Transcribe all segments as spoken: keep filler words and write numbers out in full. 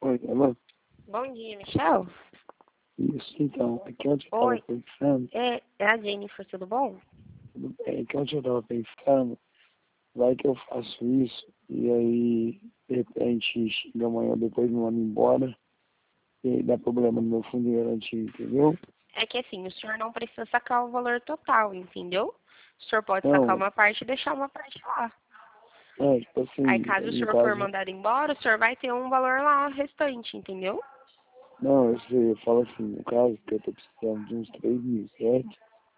Oi, alô? Bom dia, Michel. Isso, então, aqui onde eu Oi, estava pensando, é, é a Jennifer, tudo bom? tudo bem, aqui onde eu estava pensando, vai que eu faço isso, e aí, de repente, chega amanhã, depois me manda embora, e aí dá problema no meu fundo de garantia, entendeu? É que assim, o senhor não precisa sacar o valor total, entendeu? O senhor pode sacar Não, uma parte e deixar uma parte lá. é, tipo Aí, assim, caso o no senhor for caso, mandado embora, o senhor vai ter um valor lá restante, entendeu? não, eu sei, eu falo assim, no caso, que eu tô precisando de uns três mil, certo?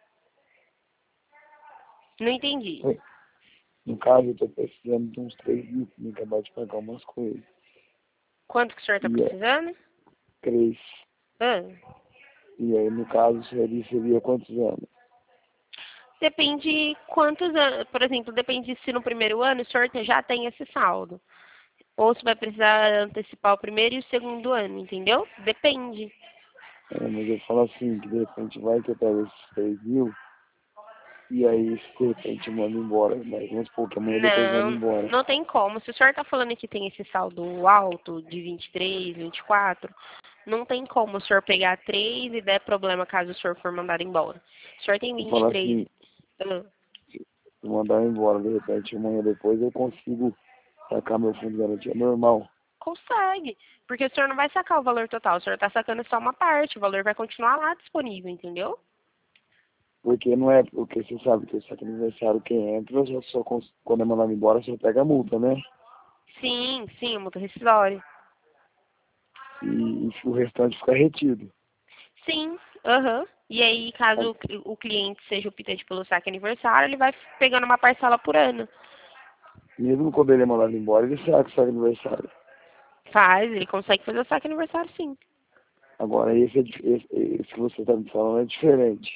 Não entendi. Oi. No caso, eu tô precisando de uns três mil, pra me acabar de pagar umas coisas, Quanto que o senhor tá e é precisando? três, Ah, e aí, no caso, seria, seria quantos anos? depende quantos anos, por exemplo, depende se no primeiro ano o senhor já tem esse saldo. Ou se vai precisar antecipar o primeiro e o segundo ano, entendeu? Depende. É, mas eu falo assim, que de repente vai que eu pego esses três mil, e aí se de repente manda embora, mas vamos supor que amanhã depois manda Não, embora. não tem como. Se o senhor está falando que tem esse saldo alto de vinte e três, vinte e quatro, não tem como o senhor pegar três e der problema caso o senhor for mandado embora. O senhor tem Eu vinte e falo três. assim, ah, se mandar embora, de repente amanhã depois eu consigo sacar meu fundo de garantia normal. Consegue. Porque o senhor não vai sacar o valor total, o senhor está sacando só uma parte, o valor vai continuar lá disponível, entendeu? Porque não é, porque você sabe que o saque aniversário quem entra, já só cons- quando é mandado embora, só pega a multa, né? Sim, sim, multa rescisória. E, e o restante fica retido. Sim, aham. E aí, caso o cli- o cliente seja optante pelo saque aniversário, ele vai pegando uma parcela por ano. Mesmo quando ele é mandado embora, ele saca o saque aniversário. Faz, ele consegue fazer o saque aniversário, sim. Agora, esse, é dif- esse, esse que você está me falando é diferente.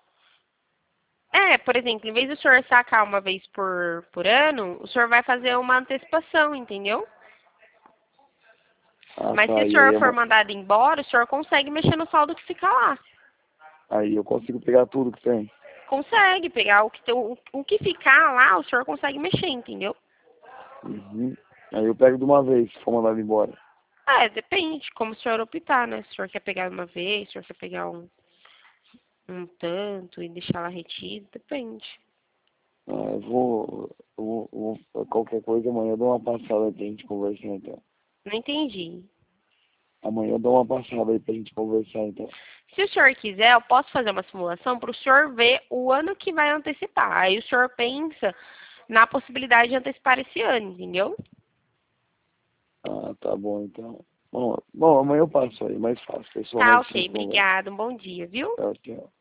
É, por exemplo, em vez do senhor sacar uma vez por, por ano, o senhor vai fazer uma antecipação, entendeu? Ah, Mas se tá, o e aí senhor é for uma, mandado embora, o senhor consegue mexer no saldo que fica lá. aí eu consigo pegar tudo que tem. Consegue pegar o que, tem- o, o que ficar lá, o senhor consegue mexer, entendeu? Uhum. Aí eu pego de uma vez, se for mandado embora. É, depende, como o senhor optar, né? Se o senhor quer pegar uma vez, se o senhor quer pegar um, um tanto e deixar lá retido, depende. Ah, eu vou, eu vou, eu vou- qualquer coisa, amanhã eu dou uma passada aí pra gente conversar, então. Não entendi. Amanhã eu dou uma passada aí pra gente conversar, então. Se o senhor quiser, eu posso fazer uma simulação para o senhor ver o ano que vai antecipar. Aí o senhor pensa na possibilidade de antecipar esse ano, entendeu? Ah, tá bom, então. Bom, bom, amanhã eu passo aí, mais fácil, Tá, pessoalmente a ok. gente conversa. Obrigada. Um bom dia, viu? Tchau, tchau.